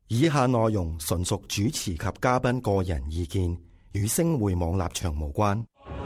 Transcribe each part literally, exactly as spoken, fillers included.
以下內容純屬主持及嘉賓個人意見，與星匯網立場無關。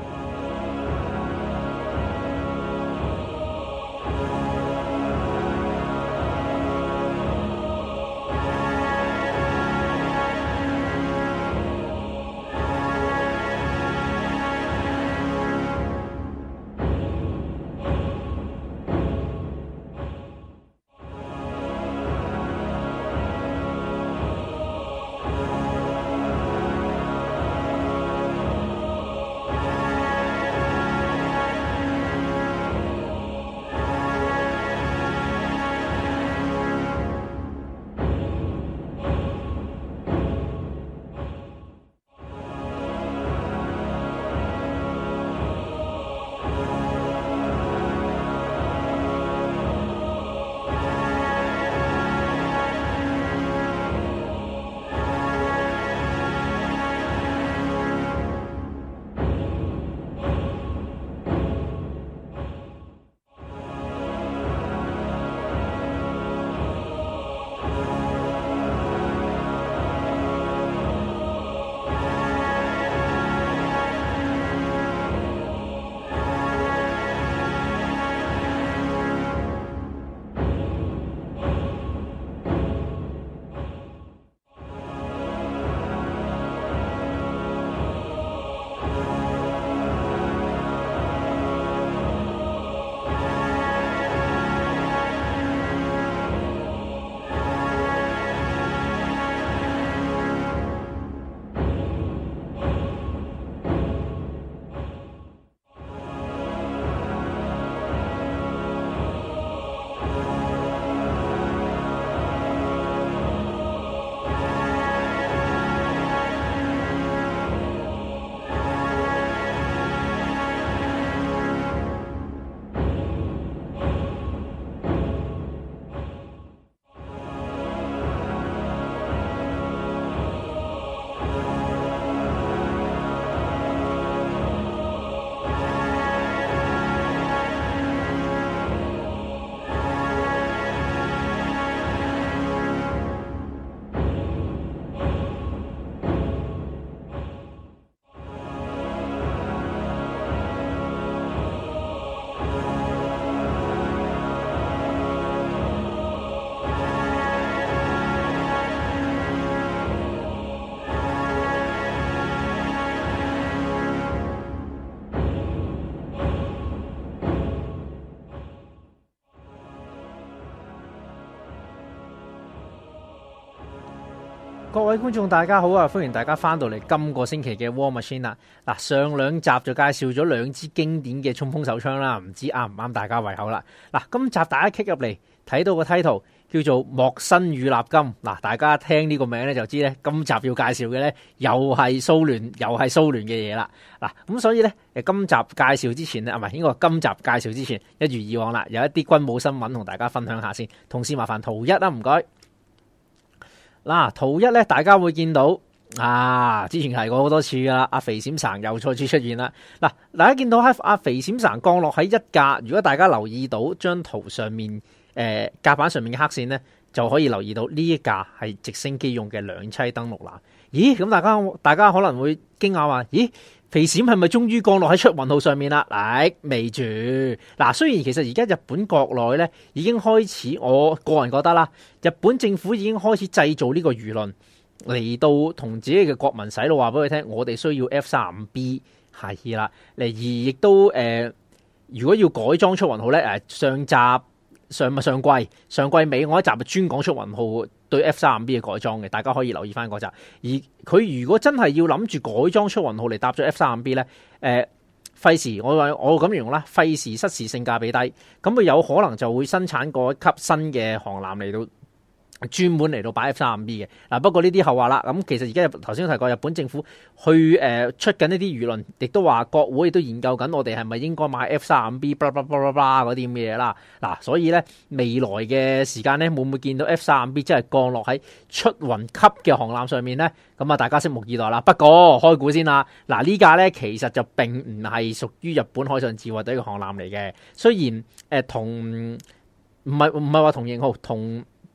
各位觀眾大家好啊，歡迎大家翻到嚟今個星期嘅 War Machine 啦。嗱，上兩集就介紹咗兩支經典嘅衝鋒手槍啦，唔知啱唔啱大家胃口啦。嗱，今集大家 kick 入嚟睇到個 title 叫做莫辛與納金。嗱，大家聽呢個名咧就知咧，今集要介紹嘅咧又係蘇聯，又係蘇聯嘅嘢啦。嗱，咁所以咧誒，今集介紹之前咧，啊唔係應該話今集介紹之前，一如以往啦，有一啲軍武新聞同大家分享下先。同時麻煩圖一啦，唔該。嗱，圖一咧，大家會見到啊，之前提過好多次噶啦，阿肥閃神又再次出現啦。嗱，大家見到喺阿肥閃神降落喺一架，如果大家留意到張圖上面誒甲板上面嘅黑線咧，就可以留意到呢一架係直升機用嘅兩棲登陸艦。咦，咁大家大家可能會驚訝話，咦？肥閃係咪終於降落喺出雲號上面啦？嚟未住嗱，雖然其實而家日本國內咧已經開始，我個人覺得啦，日本政府已經開始製造呢個輿論嚟到同自己嘅國民洗腦，話俾佢聽，我哋需要 F 三十五 B 係啦，嚟而亦都誒、呃，如果要改裝出雲號咧，誒上集上咪上季上季尾我一集專講出雲號對 F 三十五 B 嘅改裝嘅，大家可以留意翻嗰集。而佢如果真係要諗住改裝出雲號嚟搭咗 F 三十五 B 咧，誒、呃、費事我話我咁形容啦，費事失事性價比低，咁佢有可能就會生產過一級新嘅航艦嚟到。專門嚟到擺 F 三十五 B 嘅嗱，不過呢啲後話啦。咁其實而家頭先提過，日本政府去誒、呃、出緊呢啲輿論，亦都話國會亦都研究緊，我哋係咪應該買 F 三十五 B，巴拉巴拉巴拉嗰啲咁嘅嘢啦。嗱，所以咧未來嘅時間咧，會唔會見到 F 三十五 B 真係降落喺出雲級嘅航艦上面咧？咁啊，大家拭目以待啦。不過開估先啦，嗱呢架咧其實就並唔係屬於日本海上自衛隊嘅航艦嚟嘅，雖然誒、呃、同唔係唔係話同型號同。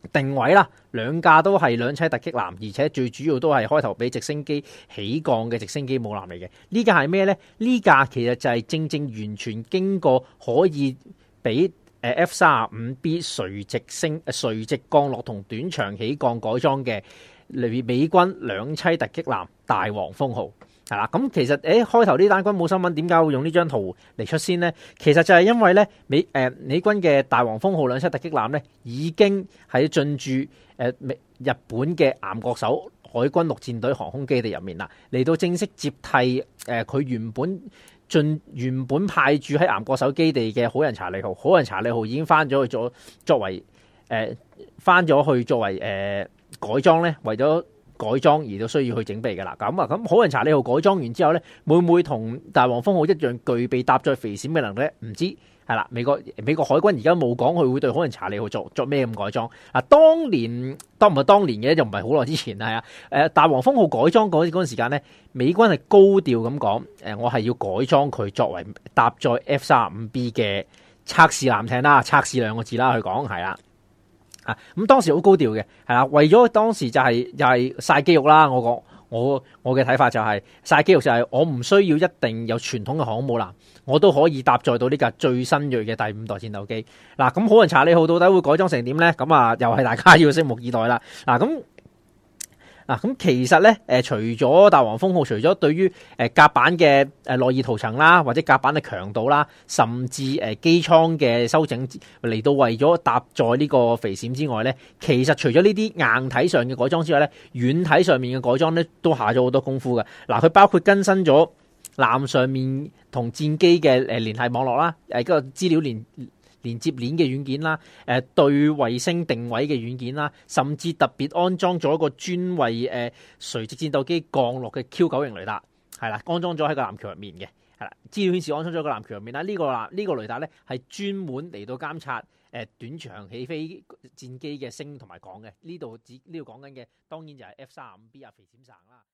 定位啦，兩架都係兩棲突擊艦，而且最主要都係開頭俾直升機起降嘅直升機母艦嚟嘅。呢架係咩呢？呢架其實就係正正完全經過可以俾 F 三十五 B 垂直升、垂直降落同短場起降改裝嘅美軍兩棲突擊艦大黃蜂號。係啦，咁其實誒開頭呢單軍武新聞點解會用呢張圖嚟出先呢？其實就係因為咧美誒、呃、美軍嘅大黃蜂號兩棲突擊艦咧已經喺進駐誒、呃、日本嘅岩國手海軍陸戰隊航空基地入面啦，嚟到正式接替誒佢、呃、原本進原本派駐喺岩國手基地嘅好人查理號。好人查理號已經翻咗去做作為誒翻咗去作為誒、呃、改裝咧，為咗改裝而都需要去整備㗎啦，咁啊咁好人查理號改裝完之後咧，會唔會同大黃蜂號一樣具備搭載肥閃嘅能力咧？唔知係啦，美國美國海軍而家冇講佢會對好人查理號作作咩咁改裝。嗱，當年當唔係當年嘅，就唔係好耐之前係啊。誒，大黃蜂號改裝嗰嗰陣時間咧，美軍係高調咁講，誒，我係要改裝佢作為搭載 F 三十五 B 嘅測試艦艇啦，測試兩個字啦，佢講係啦。啊，咁當時好高調嘅，係啦，為咗當時就係又係曬肌肉啦。我講我我嘅睇法就係、是、曬肌肉就係我唔需要一定有傳統嘅航空母艦，我都可以搭載到呢架最新鋭嘅第五代戰鬥機。嗱、啊，咁好人查理號到底會改裝成點咧？咁啊，又係大家要拭目以待啦。嗱、啊，咁。嗱，咁其實咧，誒、呃，除咗大黃蜂號，除咗對於誒甲板嘅誒內耳塗層啦，或者甲板嘅強度啦，甚至誒機艙嘅修整嚟到為咗搭載呢個肥閃之外咧，其實除咗呢啲硬體上嘅改裝之外咧，軟體上面嘅改裝咧都下咗好多功夫嘅。嗱，佢包括更新咗艦上面同戰機嘅誒聯繫網絡啦，誒、嗰個資料連。連接鏈嘅軟件啦，誒對衛星定位嘅軟件啦，甚至特別安裝咗一個專為誒垂直戰鬥機降落嘅 Q 九型雷達，係啦，安裝咗喺個艦橋入面嘅，係啦，資料顯示安裝咗個艦橋入面啦。呢、這個啦，呢、這個雷達咧係專門嚟到監察誒短場起飛戰機嘅升同埋降嘅。呢度指呢度講緊嘅當然就係 F 三十五 B 啊，肥閃傘啦。